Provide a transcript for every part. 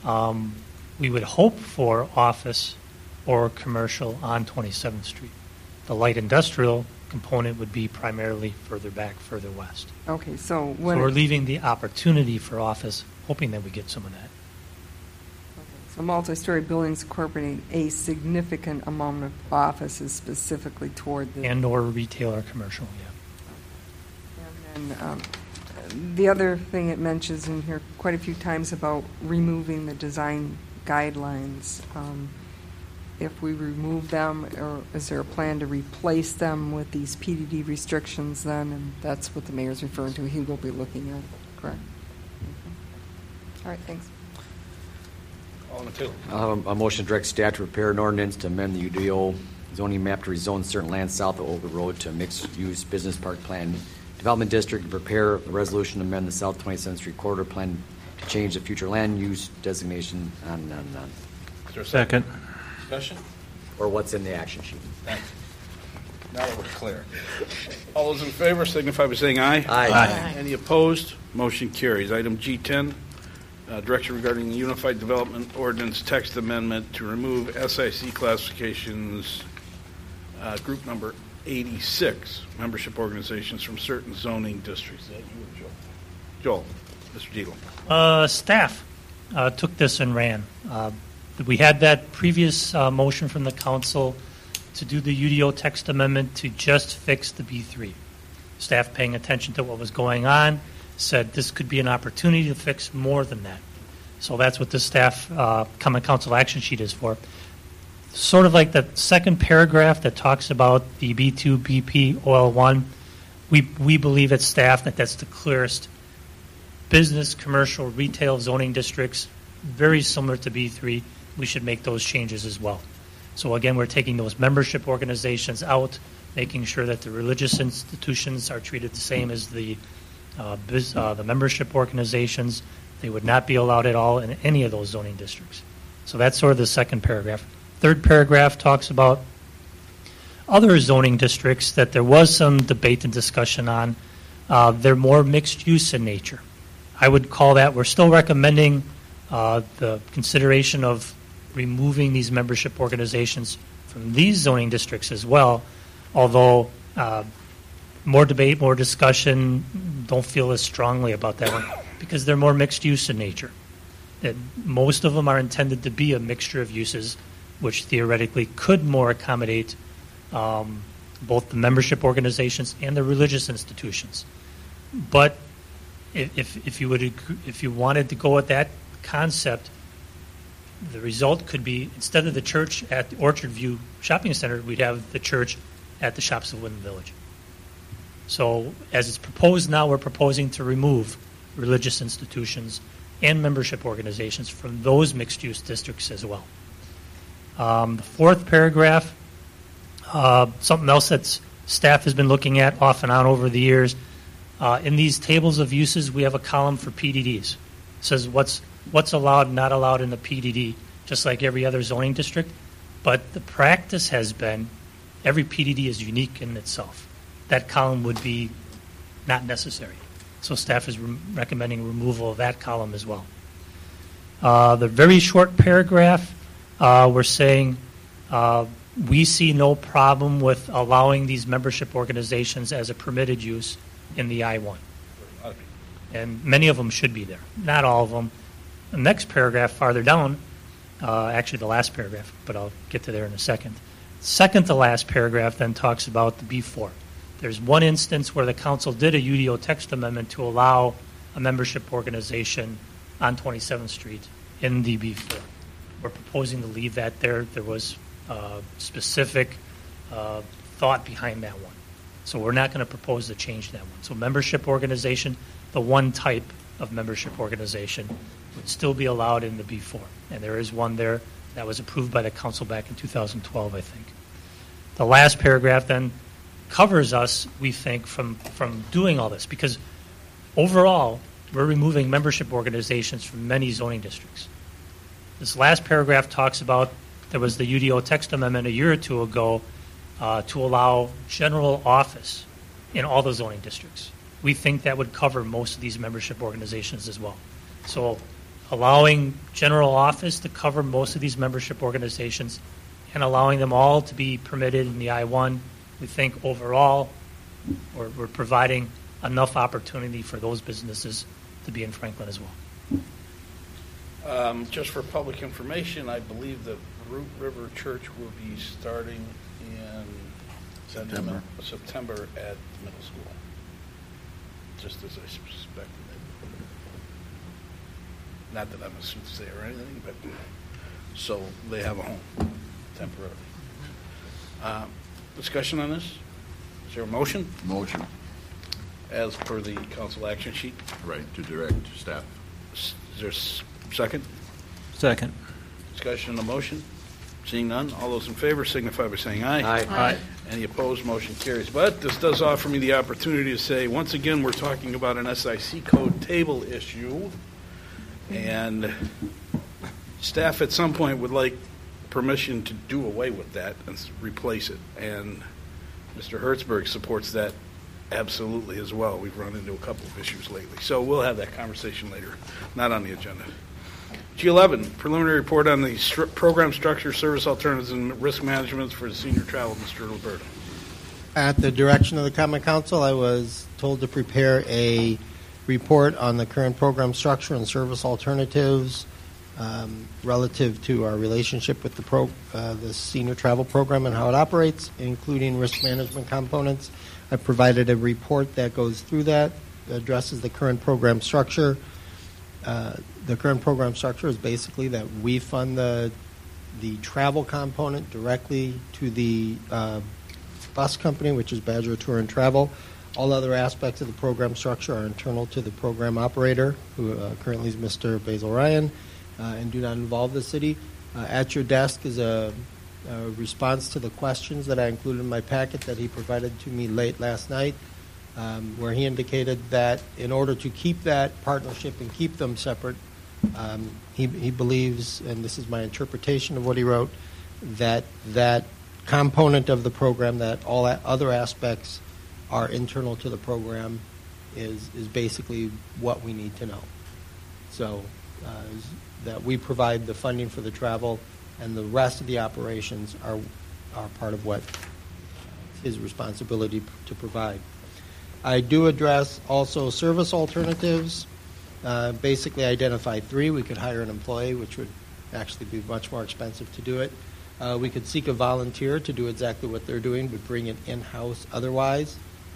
we would hope for office or commercial on 27th Street. The light industrial component would be primarily further back, further west. Okay, so So we're leaving the opportunity for office, hoping that we get some of that. So multi-story buildings incorporating a significant amount of offices specifically toward the... And or retail or commercial, yeah. And then the other thing it mentions in here quite a few times about removing the design guidelines. If we remove them, or is there a plan to replace them with these PDD restrictions then? And that's what the mayor's referring to. He will be looking at, correct? All right, thanks. Alderman Taylor. A motion to direct staff to prepare an ordinance to amend the UDO zoning map to rezone certain land south of Old Road to mixed-use business park plan development district, to prepare a resolution to amend the South 27th Street corridor plan to change the future land use designation on. Is there a second? Discussion? Or what's in the action sheet. Thanks. Now that we're clear. All those in favor signify by saying aye. Aye. Any opposed? Motion carries. Item G10, direction regarding the Unified Development Ordinance text amendment to remove SIC classifications, group number 86, membership organizations from certain zoning districts. Is that you or Joel? Joel, Mr. Dietl. Staff took this and ran. We had that previous motion from the council to do the UDO text amendment to just fix the B3. Staff, paying attention to what was going on, said this could be an opportunity to fix more than that. So that's what the staff common council action sheet is for. Sort of like the second paragraph that talks about the B2, BP, OL1, we believe at staff that that's the clearest. Business, commercial, retail zoning districts, very similar to B3, we should make those changes as well. So again, we're taking those membership organizations out, making sure that the religious institutions are treated the same as the membership organizations. They would not be allowed at all in any of those zoning districts. So that's sort of the second paragraph. Third paragraph talks about other zoning districts that there was some debate and discussion on. They're more mixed use in nature. I would call that, we're still recommending the consideration of removing these membership organizations from these zoning districts as well, although more debate, more discussion, don't feel as strongly about that one because they're more mixed use in nature. That most of them are intended to be a mixture of uses, which theoretically could more accommodate both the membership organizations and the religious institutions. But if you wanted to go with that concept, the result could be instead of the church at the Orchard View Shopping Center, we'd have the church at the Shops of Woodland Village. So as it's proposed now, we're proposing to remove religious institutions and membership organizations from those mixed-use districts as well. The fourth paragraph, something else that staff has been looking at off and on over the years. In these tables of uses, we have a column for PDDs. It says what's allowed and not allowed in the PDD, just like every other zoning district. But the practice has been every PDD is unique in itself. That column would be not necessary. So staff is recommending removal of that column as well. The very short paragraph, we're saying we see no problem with allowing these membership organizations as a permitted use in the I-1. And many of them should be there. Not all of them. The next paragraph farther down, actually the last paragraph, but I'll get to there in a second. Second to last paragraph then talks about the B4. There's one instance where the council did a UDO text amendment to allow a membership organization on 27th Street in the B4. We're proposing to leave that there. There was specific thought behind that one. So we're not going to propose to change that one. So membership organization, the one type of membership organization, would still be allowed in the B4. And there is one there that was approved by the council back in 2012, I think. The last paragraph then covers us, we think, from doing all this, because overall, we're removing membership organizations from many zoning districts. This last paragraph talks about there was the UDO text amendment a year or two ago to allow general office in all the zoning districts. We think that would cover most of these membership organizations as well. So allowing general office to cover most of these membership organizations and allowing them all to be permitted in the I-1, we think overall we're providing enough opportunity for those businesses to be in Franklin as well. Just for public information, I believe that Root River Church will be starting in September at the middle school, just as I suspected. Not that I'm a soothsayer or anything, but so they have a home temporarily. Discussion on this? Is there a motion? Motion. As per the council action sheet. Right, to direct staff. Is there a second? Second. Discussion on the motion? Seeing none, all those in favor signify by saying aye. Aye. Any opposed, motion carries. But this does offer me the opportunity to say, once again, we're talking about an SIC code table issue, and staff at some point would like permission to do away with that and replace it. And Mr. Hertzberg supports that absolutely as well. We've run into a couple of issues lately. So we'll have that conversation later, not on the agenda. G11, preliminary report on the program structure, service alternatives, and risk management for the senior travel. Mr. Liberto. At the direction of the Common Council, I was told to prepare a report on the current program structure and service alternatives relative to our relationship with the senior travel program and how it operates, including risk management components. I provided a report that goes through that, addresses the current program structure. The current program structure is basically that we fund the travel component directly to the bus company, which is Badger Tour and Travel. All other aspects of the program structure are internal to the program operator, who currently is Mr. Basil Ryan, and do not involve the city. At your desk is a response to the questions that I included in my packet that he provided to me late last night, where he indicated that in order to keep that partnership and keep them separate, he believes, and this is my interpretation of what he wrote, that that component of the program, that all other aspects are internal to the program, is basically what we need to know. So that we provide the funding for the travel, and the rest of the operations are part of what his responsibility to provide. I do address also service alternatives. Basically identify three. We could hire an employee, which would actually be much more expensive to do it. We could seek a volunteer to do exactly what they're doing, but bring it in-house otherwise.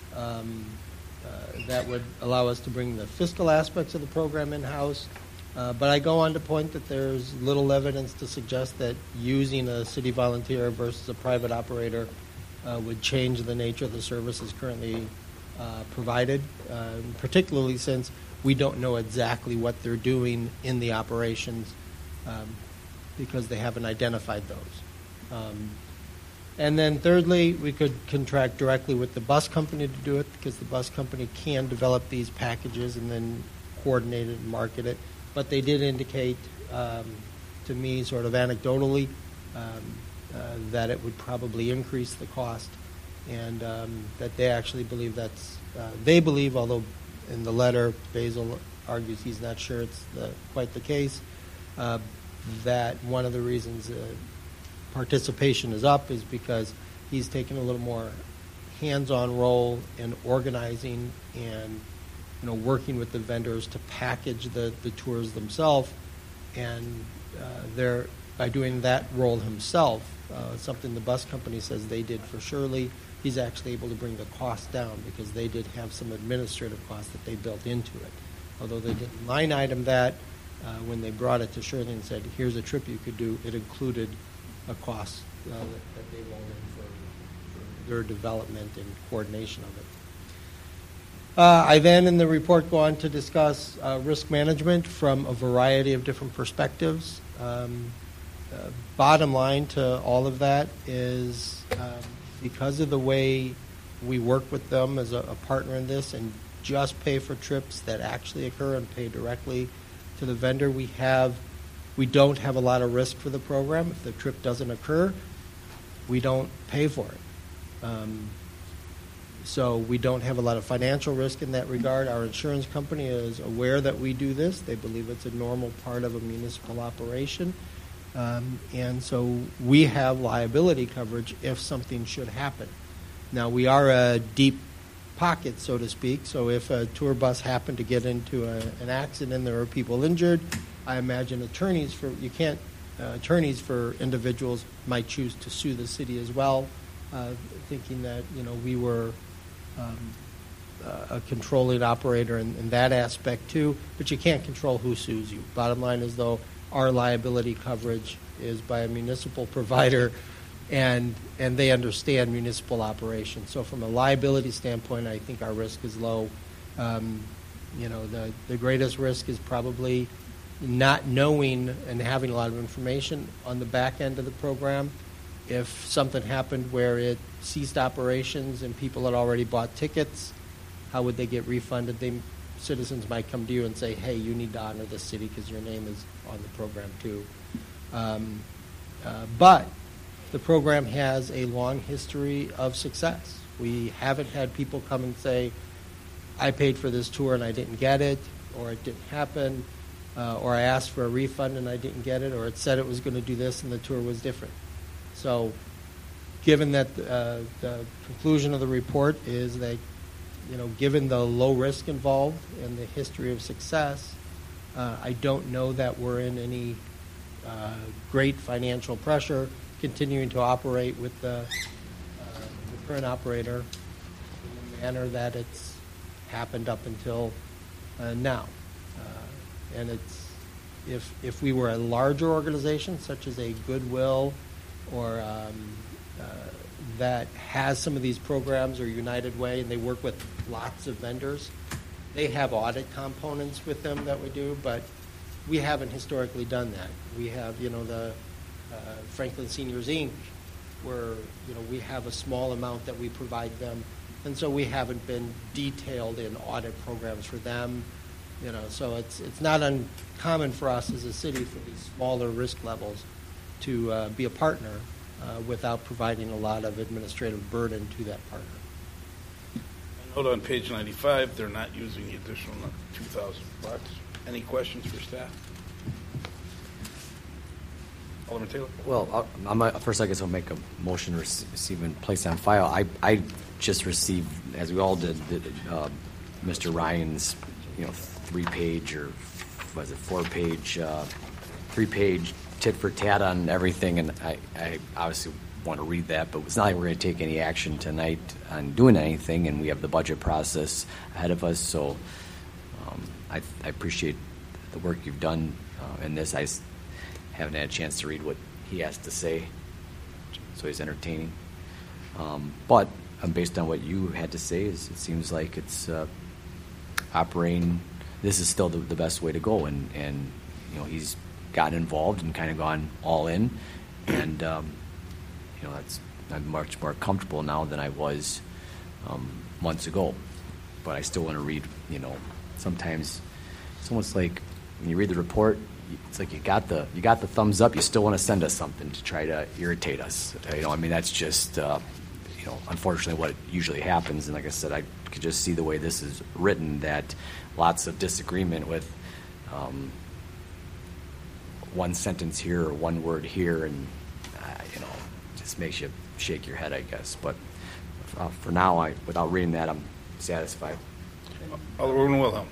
That would allow us to bring the fiscal aspects of the program in-house. But I go on to point that there's little evidence to suggest that using a city volunteer versus a private operator would change the nature of the services currently provided, particularly since we don't know exactly what they're doing in the operations because they haven't identified those. And then thirdly, we could contract directly with the bus company to do it because the bus company can develop these packages and then coordinate it and market it. But they did indicate to me sort of anecdotally that it would probably increase the cost, and that they actually believe that's, they believe, although in the letter Basil argues he's not sure it's quite the case, that one of the reasons participation is up is because he's taken a little more hands-on role in organizing and working with the vendors to package the tours themselves, and by doing that role himself, something the bus company says they did for Shirley, he's actually able to bring the cost down because they did have some administrative costs that they built into it. Although they didn't line item that, when they brought it to Shirley and said, here's a trip you could do, it included a cost that they rolled in for their development and coordination of it. I then, in the report, go on to discuss risk management from a variety of different perspectives. Bottom line to all of that is because of the way we work with them as a partner in this and just pay for trips that actually occur and pay directly to the vendor, we don't have a lot of risk for the program. If the trip doesn't occur, we don't pay for it. So we don't have a lot of financial risk in that regard. Our insurance company is aware that we do this. They believe it's a normal part of a municipal operation. And so we have liability coverage if something should happen. Now, we are a deep pocket, so to speak, so if a tour bus happened to get into an accident and there are people injured, I imagine attorneys for individuals might choose to sue the city as well, thinking that, we were a controlling operator in that aspect too, but you can't control who sues you. Bottom line is, though, our liability coverage is by a municipal provider, and they understand municipal operations. So from a liability standpoint, I think our risk is low. The greatest risk is probably not knowing and having a lot of information on the back end of the program. If something happened where it ceased operations and people had already bought tickets, how would they get refunded? Citizens might come to you and say, hey, you need to honor the city because your name is on the program too. But the program has a long history of success. We haven't had people come and say, I paid for this tour and I didn't get it, or it didn't happen, or I asked for a refund and I didn't get it, or it said it was going to do this and the tour was different. So given that the conclusion of the report is that, given the low risk involved and the history of success, I don't know that we're in any great financial pressure continuing to operate with the current operator in the manner that it's happened up until now. And it's if we were a larger organization, such as a Goodwill or that has some of these programs, or United Way, and they work with lots of vendors, they have audit components with them that we do, but we haven't historically done that. We have, the Franklin Seniors Inc., where, we have a small amount that we provide them, and so we haven't been detailed in audit programs for them. So it's not uncommon for us as a city for these smaller risk levels to be a partner without providing a lot of administrative burden to that partner. Note on page 95, they're not using the additional $2,000. Any questions for staff? Alderman Taylor? Well, first I guess I'll make a motion to receive and place on file. I just received, as we all did, Mr. Ryan's 3-page or was it 4-page, 3-page tit for tat on everything, and I obviously want to read that, but it's not like we're going to take any action tonight on doing anything, and we have the budget process ahead of us, so I appreciate the work you've done in this. I haven't had a chance to read what he has to say, so he's entertaining. But based on what you had to say, it seems like it's operating. This is still the best way to go, and he's gotten involved and kind of gone all in, and I'm much more comfortable now than I was months ago. But I still want to read. Sometimes it's almost like when you read the report, it's like you got the thumbs up. You still want to send us something to try to irritate us. That's just unfortunately what usually happens. And like I said, I could just see the way this is written that lots of disagreement with one sentence here or one word here, and just makes you shake your head, I guess. But for now, without reading that, I'm satisfied. Alderman Wilhelm.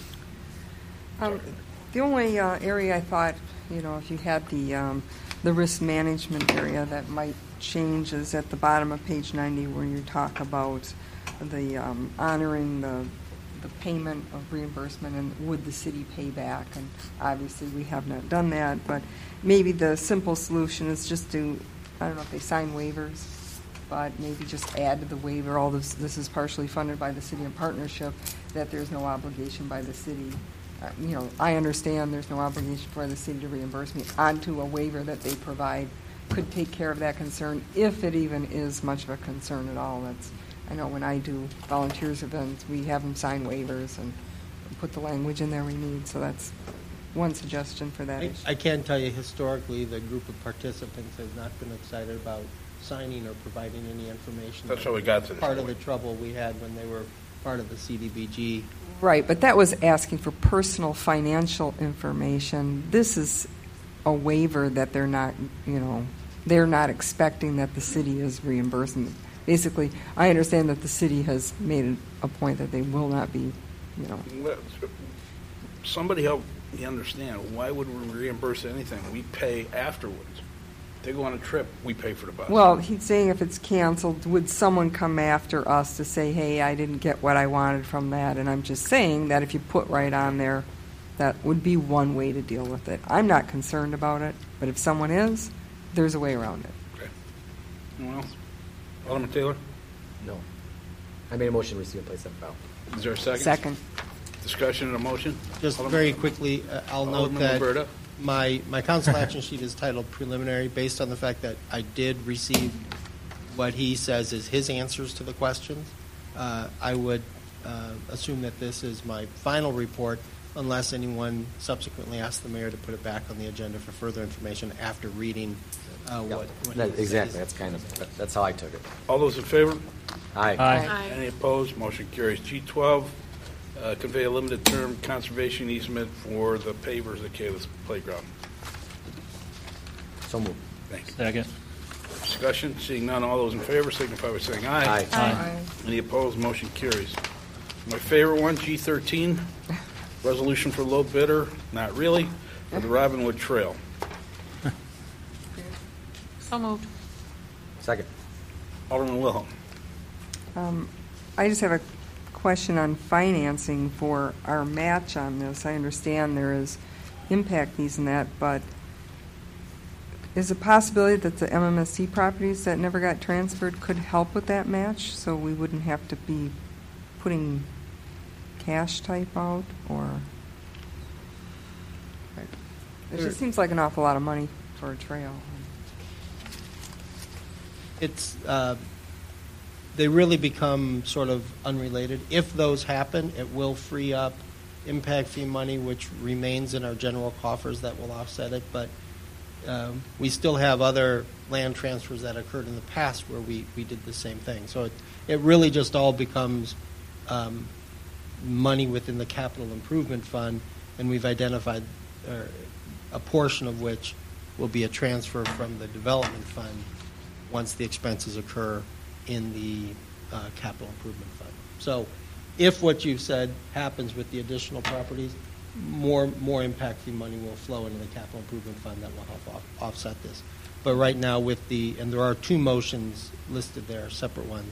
The only area I thought, if you had the risk management area that might change is at the bottom of page 90, where you talk about the honoring the payment of reimbursement and would the city pay back. And obviously we have not done that, but maybe the simple solution is just to, I don't know if they sign waivers, but maybe just add to the waiver, all this is partially funded by the city in partnership, that there's no obligation by the city. I understand there's no obligation for the city to reimburse me, onto a waiver that they provide could take care of that concern, if it even is much of a concern at all. I know when I do volunteers events, we have them sign waivers and put the language in there we need, so that's one suggestion for that issue. I can tell you historically the group of participants has not been excited about signing or providing any information. That's how we got to this Part of the point. trouble we had when they were part of the CDBG. Right, but that was asking for personal financial information. This is a waiver that they're not, they're not expecting that the city is reimbursing. Basically, I understand that the city has made a point that they will not be, Somebody help me understand, why would we reimburse anything? We pay afterwards. They go on a trip, we pay for the bus. Well, he's saying if it's canceled, would someone come after us to say, hey, I didn't get what I wanted from that? And I'm just saying that if you put right on there, that would be one way to deal with it. I'm not concerned about it, but if someone is, there's a way around it. Okay. Anyone else? Alderman Taylor? No. I made a motion to receive and place on file. Is there a second? Second. Discussion and a motion? Just Alderman- very quickly, I'll note Alderman that Roberta? my council action sheet is titled preliminary based on the fact that I did receive what he says is his answers to the questions. I would assume that this is my final report unless anyone subsequently asks the mayor to put it back on the agenda for further information after reading what he Exactly. says. That's how I took it. All those in favor? Aye. Any opposed? Motion carries. G12, convey a limited term conservation easement for the pavers at Kalis Playground. So moved. Thank you. Second. Discussion, seeing none, all those in favor signify by saying aye. Aye. Any opposed? Motion carries. My favorite one, G13, resolution for low bidder, not really, for the Robinwood Trail. So moved. Second. Alderman Wilhelm. I just have a question on financing for our match on this. I understand there is impact fees in that, but is a possibility that the MMSC properties that never got transferred could help with that match, so we wouldn't have to be putting cash type out, or? It just seems like an awful lot of money for a trail. It's they really become sort of unrelated. If those happen, it will free up impact fee money, which remains in our general coffers that will offset it. But we still have other land transfers that occurred in the past where we did the same thing. So it really just all becomes money within the capital improvement fund, and we've identified a portion of which will be a transfer from the development fund once the expenses occur in the capital improvement fund. So if what you've said happens with the additional properties, more impact fee money will flow into the capital improvement fund that will help offset this. But right now and there are two motions listed there, separate ones.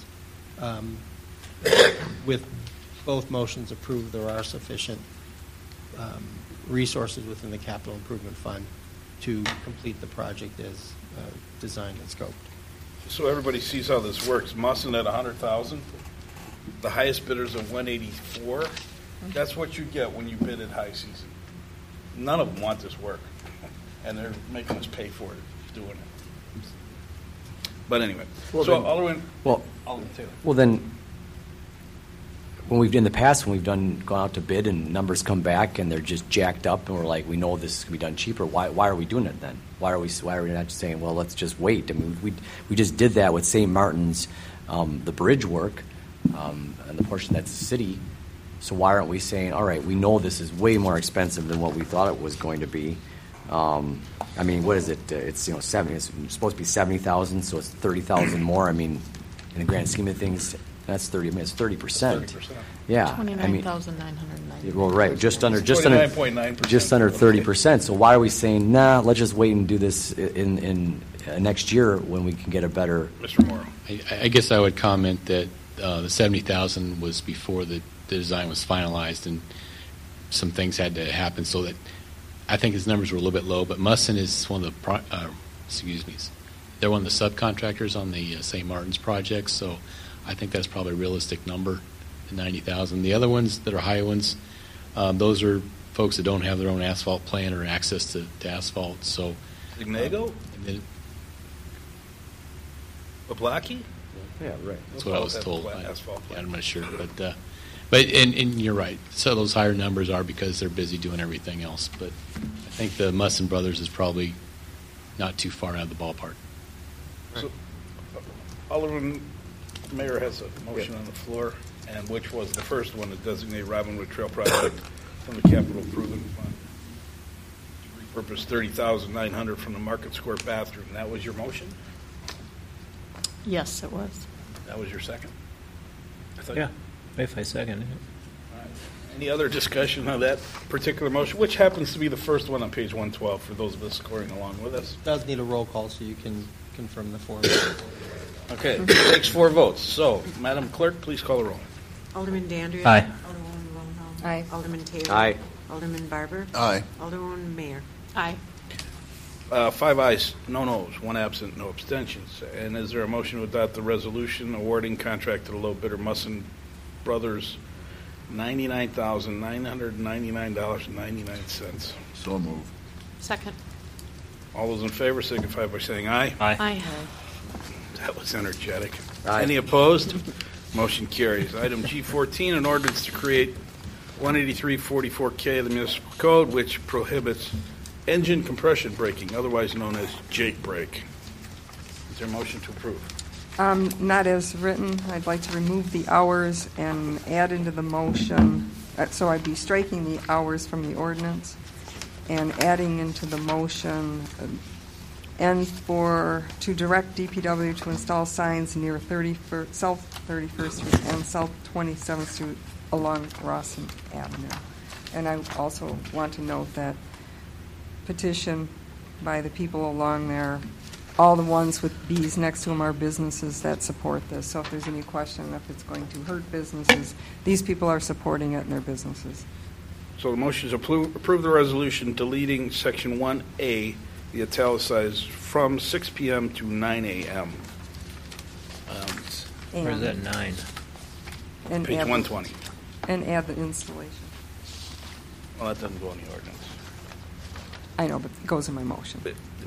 With both motions approved, there are sufficient resources within the capital improvement fund to complete the project as designed and scoped. So everybody sees how this works. Musson at 100,000, the highest bidder's at 184. That's what you get when you bid at high season. None of them want this work, and they're making us pay for it, doing it. But anyway, Alderman Taylor. Well, then, when we've in the past, when we've gone out to bid and numbers come back and they're just jacked up, and we're like, we know this can be done cheaper. Why are we doing it then? Why are we not just saying, well, let's just wait? I mean, we just did that with St. Martin's, the bridge work, and the portion that's the city. So why aren't we saying, all right, we know this is way more expensive than what we thought it was going to be. I mean, what is it? It's 70. It's supposed to be 70,000, so it's 30,000 more. I mean, in the grand scheme of things, that's 30. I mean, it's 30%. 30%. Yeah, I mean, 29,990. well, right, just under 29.9%. just under 30%. So why are we saying, nah? Let's just wait and do this in next year when we can get a better. Mr. Morrow. I guess I would comment that the 70,000 was before the design was finalized, and some things had to happen. So that I think his numbers were a little bit low. But Musson is one of the they're one of the subcontractors on the St. Martin's project. So I think that's probably a realistic number, the 90,000. The other ones that are high ones, those are folks that don't have their own asphalt plant or access to asphalt. So Ignago? Bablaki? Yeah, right. that's what I was told. Asphalt plant. I'm not sure, but you're right. So those higher numbers are because they're busy doing everything else. But I think the Musson Brothers is probably not too far out of the ballpark. So, Alderman Mayor has a motion on the floor, and which was the first one to designate Robinwood Trail Project from the Capital Improvement Fund to repurpose $30,900 from the Market Square bathroom. That was your motion? Yes, it was. That was your second? I thought- Yeah, if I second it. All right. Any other discussion on that particular motion, which happens to be the first one on page 112 for those of us scoring along with us? Does need a roll call so you can confirm the form. Okay, takes 4 votes. So, Madam Clerk, please call the roll. Alderman Dandria. Aye. Alderwoman Wilhelm. Aye. Alderman Taylor. Aye. Alderman Barber. Aye. Alderwoman Mayor. Aye. 5 ayes, no noes, 1 absent, no abstentions. And is there a motion to adopt the resolution awarding contract to the low bidder Musson Brothers, $99,999.99? So moved. Second. All those in favor signify by saying aye. Aye. That was energetic. Aye. Any opposed? Motion carries. Item G14, an ordinance to create 18344K of the municipal code, which prohibits engine compression braking, otherwise known as Jake brake. Is there a motion to approve? Not as written. I'd like to remove the hours and add into the motion, so I'd be striking the hours from the ordinance and adding into the motion, and to direct DPW to install signs near South 31st Street and South 27th Street along Rawson Avenue. And I also want to note that petition by the people along there, all the ones with Bs next to them are businesses that support this. So if there's any question if it's going to hurt businesses, these people are supporting it in their businesses. So the motion is approve the resolution deleting section 1A, the italicized, from 6 p.m. to 9 a.m. Where's that 9? And Page add, 120. and add the installation. Well, that doesn't go in the ordinance. I know, but it goes in my motion.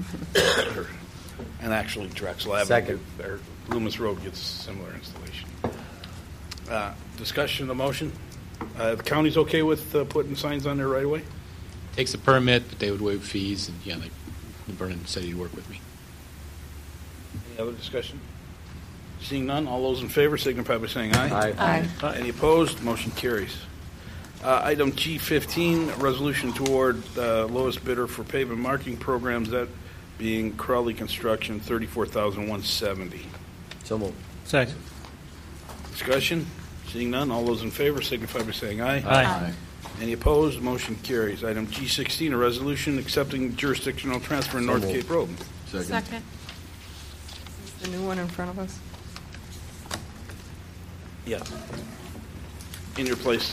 And actually, Drexel Avenue, Second. or Loomis Road gets similar installation. Discussion of the motion. The county's okay with putting signs on there right away? Takes a permit, but they would waive fees, and yeah, Vernon said he'd work with me. Any other discussion? Seeing none, all those in favor signify by saying aye. Aye. Aye. Any opposed? Motion carries. Item G15, resolution toward lowest bidder for pavement marking programs, that being Crowley Construction, $34,170. So moved. Second. Discussion? Seeing none, all those in favor signify by saying aye. Aye. Any opposed? Motion carries. Item G16, a resolution accepting jurisdictional transfer in North moved. Cape Road. Second. The new one in front of us? Yeah. In your place.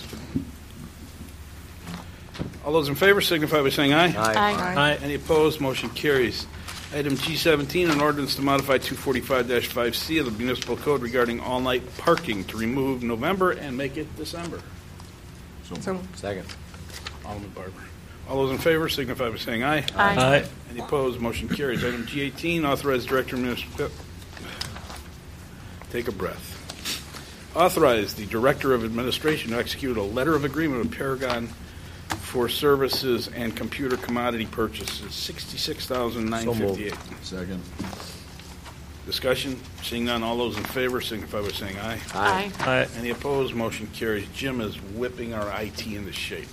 All those in favor signify by saying aye. Aye. Aye. Any opposed? Motion carries. Item G17, an ordinance to modify 245-5C of the municipal code regarding all-night parking to remove November and make it December. So, Second. Alderman Barber. All those in favor signify by saying aye. Aye. Any opposed? Motion carries. Item G18, authorize Director of Municipal... Take a breath. Authorize the Director of Administration to execute a letter of agreement with Paragon for services and computer commodity purchases, $66,958. Second. Discussion? Seeing none, all those in favor signify by saying aye. Aye. Aye. Any opposed? Motion carries. Jim is whipping our IT into shape.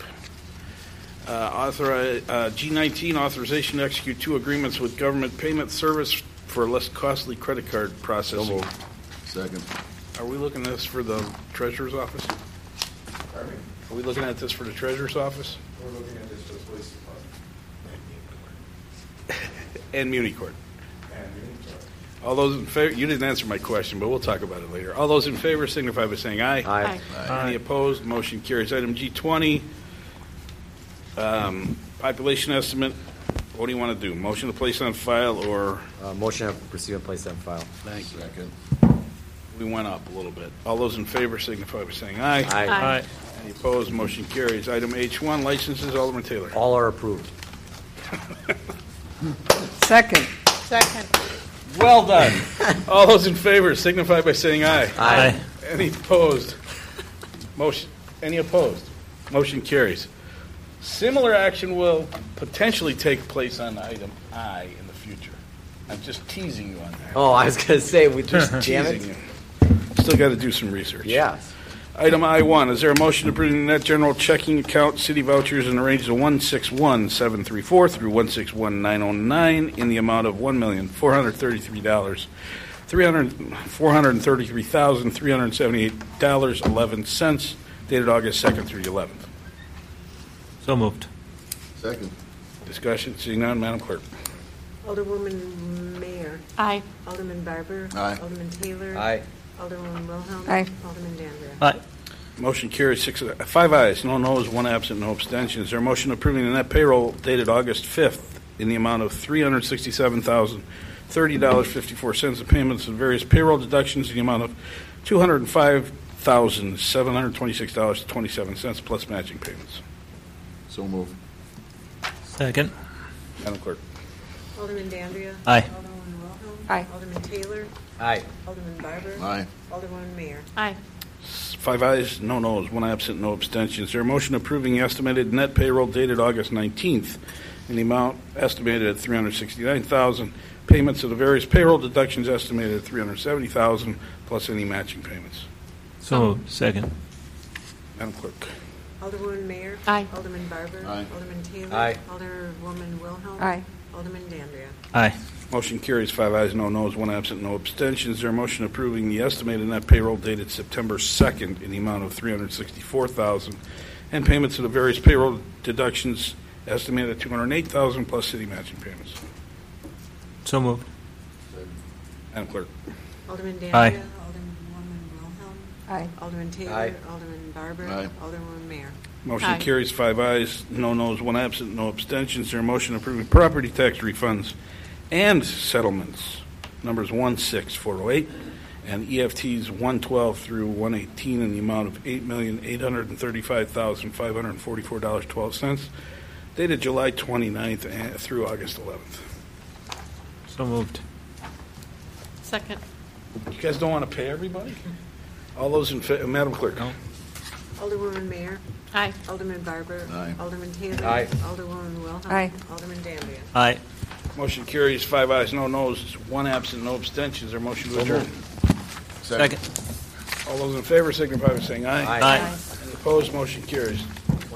G19, authorization to execute 2 agreements with government payment service for less costly credit card So processing. moved. Second. Are we looking at this for the treasurer's office? Are we looking at this for the treasurer's office? We're looking at this for the police department. And Muni Court. And Muni Court. All those in favor, you didn't answer my question, but we'll talk about it later. All those in favor signify by saying aye. Aye. Any opposed? Motion carries. Item G20, population estimate. What do you want to do? Motion to place on file, or Motion to receive and place on file. thank you. Second. We went up a little bit. All those in favor signify by saying aye. Aye. Aye. Any opposed? Motion carries. Item H1, licenses. Alderman Taylor. All are approved. second. Second. Well done. All those in favor signify by saying aye. Aye. Any opposed? Motion. Any opposed? Motion carries. Similar action will potentially take place on item I in the future. I'm just teasing you on that. Oh, I was going to say, we just jam Teasing it. you. Still got to do some research. Yes. Item I-1, is there a motion to approve the net general checking account city vouchers in the range of 161,734 through 161,909 in the amount of $433,378.11, dated August 2nd through the 11th? So moved. Second. Discussion, seeing none, Madam Clerk. Alderwoman Mayor. Aye. Alderman Barber. Aye. Alderman Taylor. Aye. Alderwoman Wilhelm. Aye. Alderman Dandria. Aye. Motion carries 5 ayes, no noes, 1 absent, no abstentions. Is there a motion approving the net payroll dated August 5th in the amount of $367,030.54 of payments of various payroll deductions in the amount of $205,726.27 plus matching payments? So moved. Second. Madam Clerk. Alderman Dandria. Aye. Alderwoman Wilhelm. Aye. Alderman Taylor. Aye. Alderman Barber. Aye. Alderwoman Mayor. Aye. 5 ayes, no noes, 1 absent, no abstentions. Is there a motion approving the estimated net payroll dated August 19th in the amount estimated at $369,000, payments of the various payroll deductions estimated at $370,000, plus any matching payments? So moved. Second. Madam Clerk. Alderwoman Mayor. Aye. Alderman Barber. Aye. Alderman Taylor. Aye. Alderwoman Wilhelm. Aye. Alderman Dandria. Aye. Motion carries 5 ayes, no noes, 1 absent, no abstentions. Is there a motion approving the estimated net payroll dated September 2nd in the amount of $364,000 and payments of the various payroll deductions estimated at $208,000 plus city matching payments? So moved. Madam Clerk. Alderman Dandria. Aye. Alderwoman Wilhelm. Aye. Alderman Taylor. Aye. Alderman Barber. Aye. Alderwoman Mayor. Motion Aye. carries 5 ayes, no noes, 1 absent, no abstentions. Is there a motion approving property tax refunds and settlements, numbers 16408 and EFTs 112 through 118 in the amount of $8,835,544.12, dated July 29th through August 11th? So moved. Second. You guys don't want to pay everybody? All those in favor, Madam Clerk? No. Alderwoman Mayor. Aye. Alderman Barber. Aye. Alderman Taylor. Aye. Alderwoman Wilhelm. Aye. Alderman Dandria. Aye. Motion carries 5 ayes, no noes, 1 absent, no abstentions. Is there a motion to adjourn? Second. All those in favor signify by saying aye. Aye. Aye. Any opposed? Motion carries.